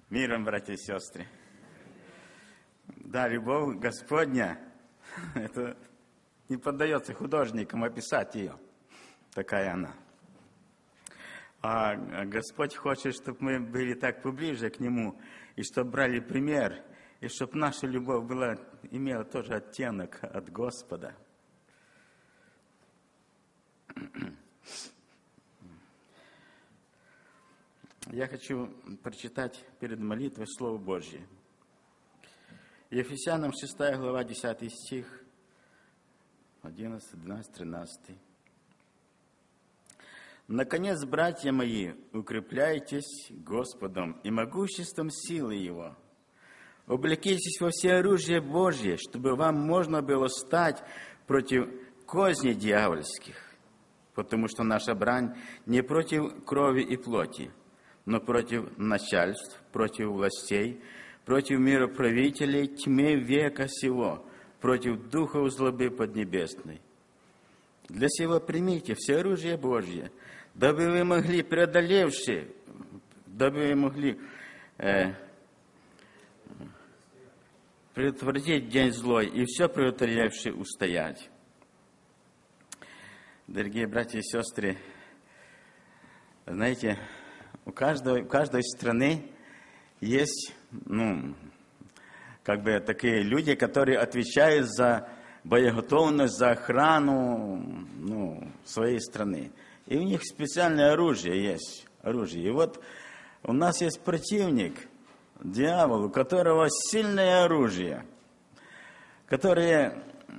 Миром, братья и сестры. Да, любовь Господня, это не поддается художникам описать ее. Такая она. А Господь хочет, чтобы мы были так поближе к Нему, и чтобы брали пример, и чтобы наша любовь имела тоже оттенок от Господа. Я хочу прочитать перед молитвой Слово Божье. Ефесянам 6 глава, 10 стих, 11, 12, 13. «Наконец, братья мои, укрепляйтесь Господом и могуществом силы Его. Облекитесь во всеоружие Божье, чтобы вам можно было стать против козней дьявольских, потому что наша брань не против крови и плоти, но против начальств, против властей, против мироправителей тьмы века сего, против духов злобы поднебесной. Для сего примите все оружие Божье, дабы вы могли, предотвратить день злой и все преодолевший устоять». Дорогие братья и сестры, знаете, у каждой страны есть, такие люди, которые отвечают за боеготовность, за охрану, своей страны. И у них специальное оружие есть. И вот у нас есть противник, дьявол, у которого сильное оружие, которым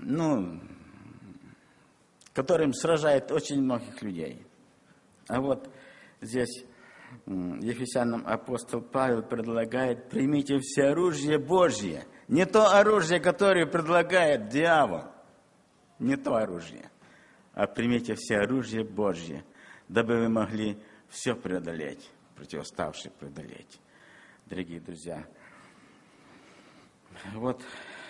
сражает очень многих людей. А вот здесь Ефесянам апостол Павел предлагает: примите все оружие Божье. Не то оружие, которое предлагает дьявол. Не то оружие. А примите все оружие Божье, дабы вы могли все преодолеть, противоставшее преодолеть. Дорогие друзья, вот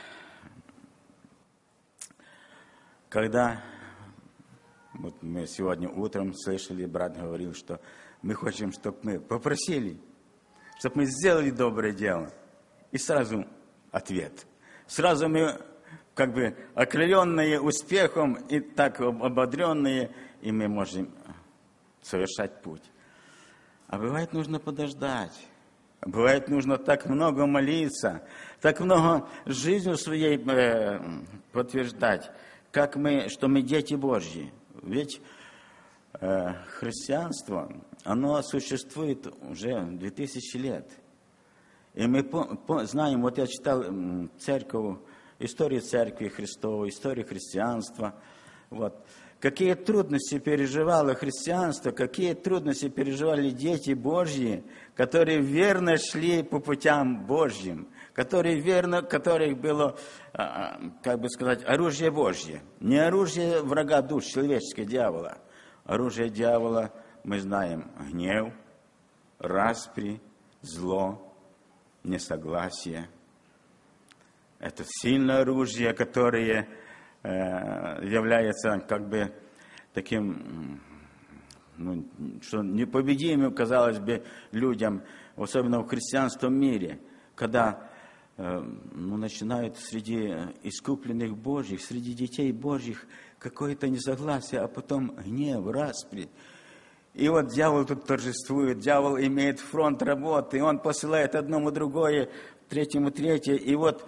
когда мы сегодня утром слышали, брат говорил, что мы хотим, чтобы мы попросили, чтобы мы сделали доброе дело. И сразу ответ. Сразу мы окрыленные успехом и так ободренные, и мы можем совершать путь. А бывает нужно подождать. Бывает нужно так много молиться, так много жизнью своей подтверждать, что мы дети Божьи. Ведь христианство, оно существует уже 2000 лет. И мы знаем, вот я читал историю Церкви Христовой, историю христианства. Вот. Какие трудности переживало христианство, какие трудности переживали дети Божьи, которые верно шли по путям Божьим, которых было, оружие Божье. Не оружие врага душ человеческого, дьявола. Оружие дьявола, мы знаем, гнев, распри, зло, несогласие. Это сильное оружие, которое является таким, что непобедимым, казалось бы, людям, особенно в христианском мире, когда начинают среди искупленных Божьих, среди детей Божьих какое-то несогласие, а потом гнев, распри. И вот дьявол тут торжествует, дьявол имеет фронт работы, и он посылает одному другое, третьему третье. И вот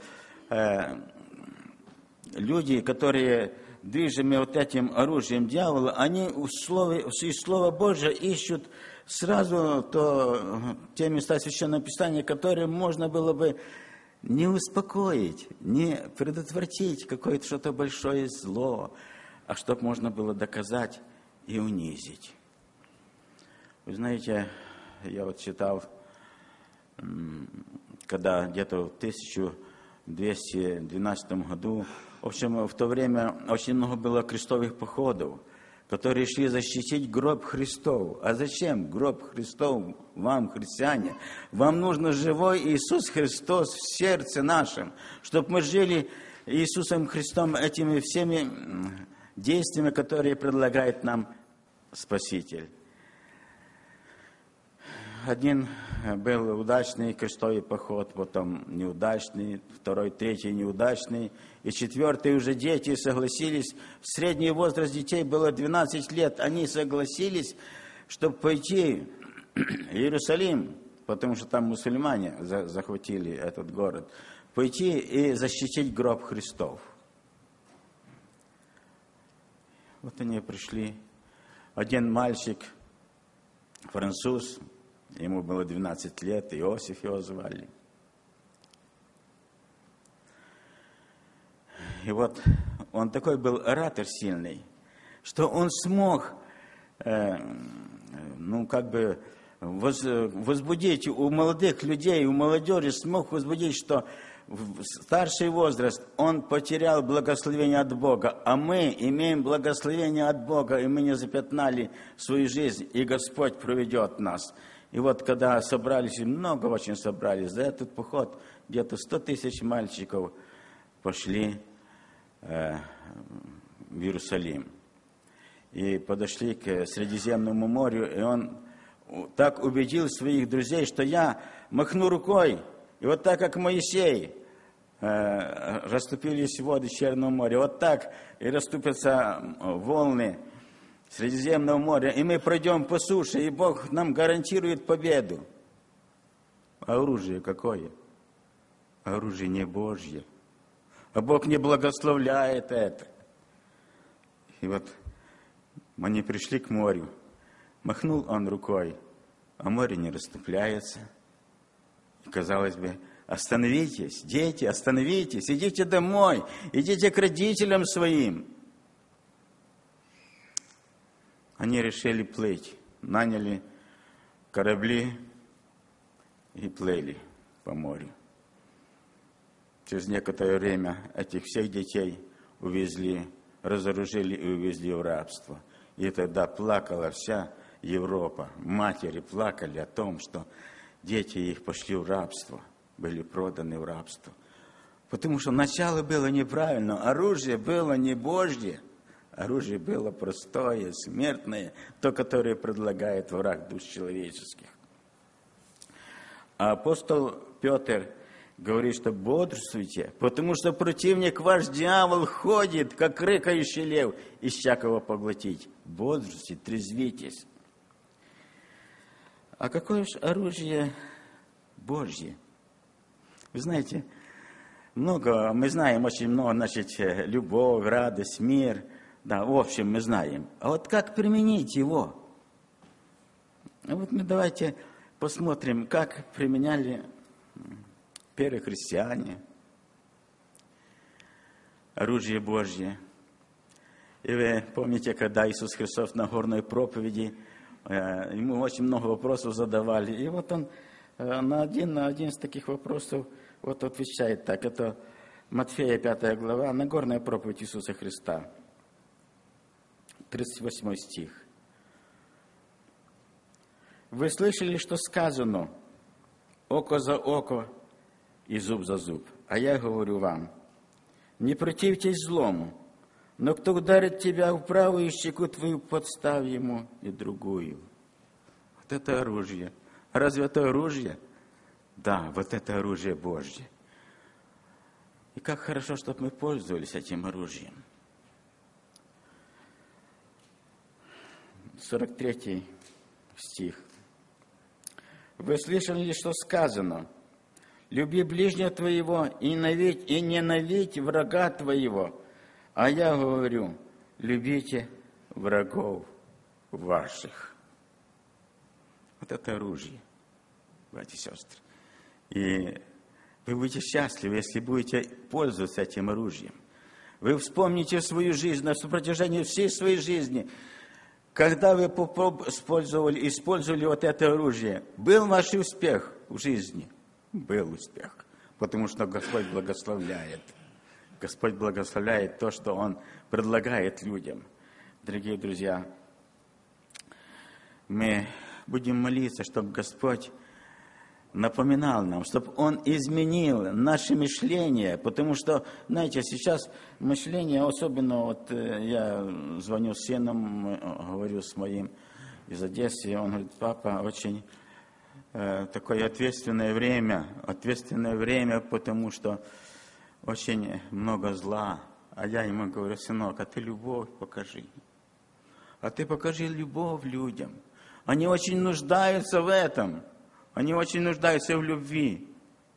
люди, которые движимы вот этим оружием дьявола, они из Слова Божия ищут сразу те места Священного Писания, которые можно было бы не успокоить, не предотвратить какое-то что-то большое зло, а чтобы можно было доказать и унизить. Вы знаете, я вот читал, когда где-то в 1212 году, в общем, в то время очень много было крестовых походов, которые шли защитить гроб Христов. А зачем гроб Христов вам, христиане? Вам нужно живой Иисус Христос в сердце нашем, чтобы мы жили Иисусом Христом этими всеми действиями, которые предлагает нам Спаситель. Один был удачный крестовый поход, потом неудачный, второй, третий неудачный, и четвертый уже дети согласились. Средний возраст детей было 12 лет. Они согласились, чтобы пойти в Иерусалим, потому что там мусульмане захватили этот город, пойти и защитить гроб Христов. Вот они пришли. Один мальчик, француз, ему было 12 лет, Иосиф его звали. И вот он такой был оратор сильный, что он смог, возбудить у молодых людей, у молодежи, смог возбудить, что в старший возраст он потерял благословение от Бога, а мы имеем благословение от Бога, и мы не запятнали свою жизнь, и Господь проведет нас. И вот когда собрались, и много очень собрались, за этот поход где-то 100 тысяч мальчиков пошли в Иерусалим. И подошли к Средиземному морю, и он так убедил своих друзей, что я махну рукой, и вот так, как Моисей, расступились воды Черного моря, вот так и расступятся волны Средиземного моря, и мы пройдем по суше, и Бог нам гарантирует победу. А оружие какое? Оружие не Божье. А Бог не благословляет это. И вот они пришли к морю. Махнул он рукой, а море не расступляется. И, казалось бы, остановитесь, дети, остановитесь, идите домой, идите к родителям своим. Они решили плыть, наняли корабли и плыли по морю. Через некоторое время этих всех детей увезли, разоружили и увезли в рабство. И тогда плакала вся Европа. Матери плакали о том, что дети их пошли в рабство, были проданы в рабство. Потому что начало было неправильно, оружие было не Божье, оружие было простое, смертное, то, которое предлагает враг душ человеческих. А апостол Петр говорит, что бодрствуйте, потому что противник ваш дьявол ходит, как рыкающий лев, ища кого поглотить. Бодрствуйте, трезвитесь. А какое же оружие Божье? Вы знаете, мы знаем очень много, значит, любовь, радость, мир. Да, в общем, мы знаем. А вот как применить его? Вот мы давайте посмотрим, как применяли первые христиане оружие Божье. И вы помните, когда Иисус Христос на горной проповеди, ему очень много вопросов задавали. И вот он на один из таких вопросов вот отвечает так. Это Матфея 5 глава, Нагорная проповедь Иисуса Христа, 38 стих. Вы слышали, что сказано: око за око и зуб за зуб. А я говорю вам, не противьтесь злому, но кто ударит тебя в правую щеку твою, подставь ему и другую. Вот это оружие. Разве это оружие? Да, вот это оружие Божье. И как хорошо, чтобы мы пользовались этим оружием. 43 стих. Вы слышали, что сказано: люби ближнего твоего и ненавидь врага твоего. А я говорю, любите врагов ваших. Вот это оружие, братья и сестры. И вы будете счастливы, если будете пользоваться этим оружием. Вы вспомните свою жизнь на протяжении всей своей жизни. Когда вы использовали вот это оружие, был ваш успех в жизни? Был успех, потому что Господь благословляет. Господь благословляет то, что Он предлагает людям. Дорогие друзья, мы будем молиться, чтобы Господь напоминал нам, чтобы Он изменил наше мышление, потому что, знаете, сейчас мышление, особенно вот я звоню с сыном, говорю с моим из Одессы, он говорит: папа, очень такое ответственное время, потому что очень много зла. А я ему говорю: сынок, а ты любовь покажи. А ты покажи любовь людям. Они очень нуждаются в этом. Они очень нуждаются в любви.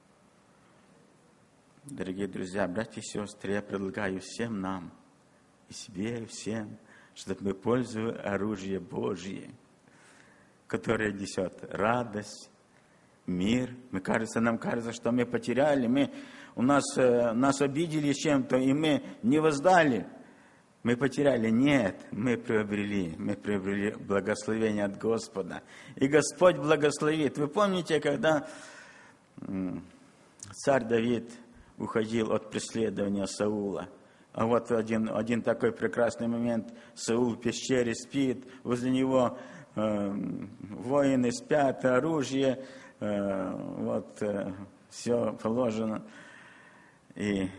Дорогие друзья, братья и сестры, я предлагаю всем нам, и себе, и всем, чтобы мы пользовали оружие Божье, которое несет радость, мир. Нам кажется, что мы потеряли, нас обидели чем-то, и мы не воздали. Мы потеряли. Нет, мы приобрели благословение от Господа. И Господь благословит. Вы помните, когда царь Давид уходил от преследования Саула? А вот один такой прекрасный момент. Саул в пещере спит, возле него воины спят, оружие, все положено. И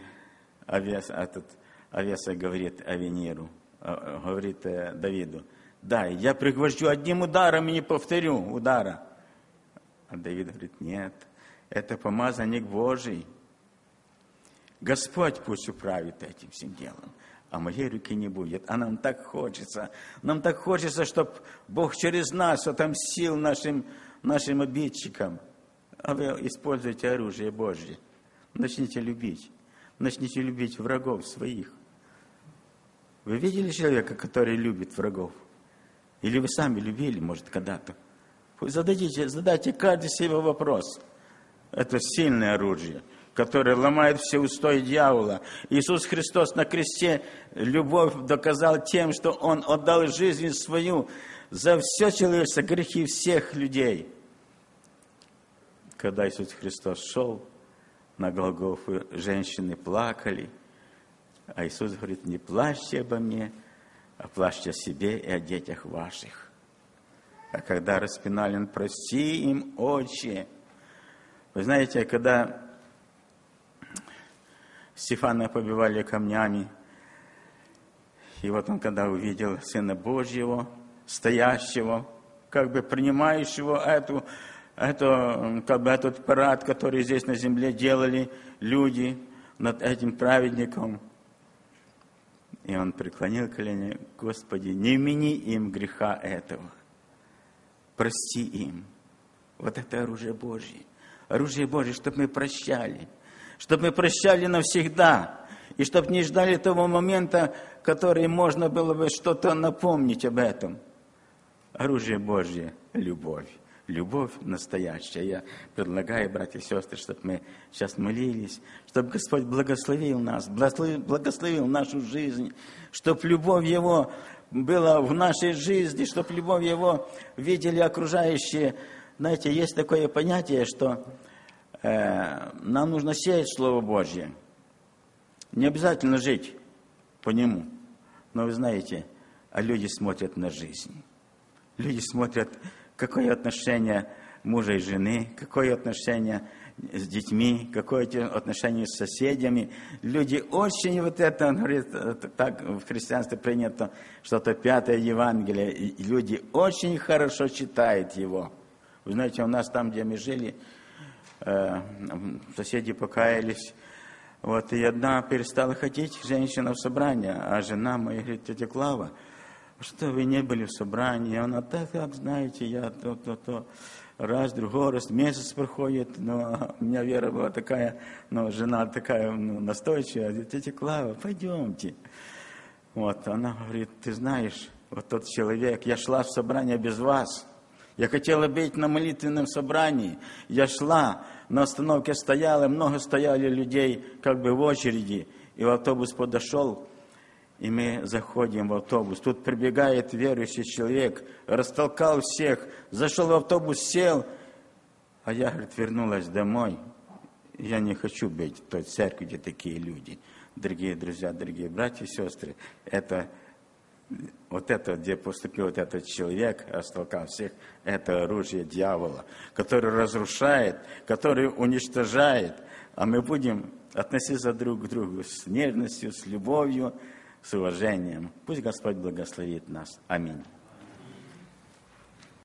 Авеса говорит Авениру, говорит Давиду: да, я пригвождю одним ударом и не повторю удара. А Давид говорит: нет, это помазанник Божий. Господь пусть управит этим всем делом, а моей руки не будет. А нам так хочется, чтобы Бог через нас отомстил нашим обидчикам. А вы используете оружие Божье. Начните любить врагов своих. Вы видели человека, который любит врагов? Или вы сами любили, может, когда-то? Задайте каждый себе вопрос. Это сильное оружие, которое ломает все устои дьявола. Иисус Христос на кресте любовь доказал тем, что Он отдал жизнь свою за все человечество, грехи всех людей. Когда Иисус Христос шел на Голгофу, женщины плакали. А Иисус говорит: не плачьте обо мне, а плачьте о себе и о детях ваших. А когда распинали, Он: прости им, Отче. Вы знаете, когда Стефана побивали камнями, и вот он, когда увидел Сына Божьего, стоящего, как бы принимающего этот парад, который здесь на земле делали люди над этим праведником, и он преклонил колени: Господи, не вмени им греха этого, прости им. Вот это оружие Божье. Оружие Божье, чтобы мы прощали навсегда, и чтобы не ждали того момента, который можно было бы что-то напомнить об этом. Оружие Божье – любовь. Любовь настоящая. Я предлагаю, братья и сестры, чтобы мы сейчас молились, чтобы Господь благословил нас, благословил нашу жизнь, чтобы любовь Его была в нашей жизни, чтобы любовь Его видели окружающие. Знаете, есть такое понятие, что нам нужно сеять Слово Божье. Не обязательно жить по нему. Но вы знаете, а люди смотрят на жизнь. Люди смотрят, какое отношение мужа и жены, какое отношение с детьми, какое отношение с соседями. Люди очень он говорит, так в христианстве принято, что-то 5 Евангелие, и люди очень хорошо читают его. Вы знаете, у нас там, где мы жили, соседи покаялись, и одна перестала ходить, женщина, в собрание, а жена моя говорит: тетя Клава, что вы не были в собрании? Она: так, знаете, я то, раз, другой раз, месяц проходит, но у меня вера была такая, жена такая, настойчивая. Тетя Клава, пойдемте. Она говорит: ты знаешь, тот человек, я шла в собрание без вас. Я хотела быть на молитвенном собрании. Я шла, на остановке стояла, много стояли людей, как бы в очереди. И автобус подошел, и мы заходим в автобус. Тут прибегает верующий человек, растолкал всех, зашел в автобус, сел. А я, говорит, вернулась домой. Я не хочу быть в той церкви, где такие люди. Дорогие друзья, дорогие братья и сестры, это, где поступил этот человек, растолкал всех, это оружие дьявола, который разрушает, который уничтожает. А мы будем относиться друг к другу с нежностью, с любовью, с уважением. Пусть Господь благословит нас. Аминь.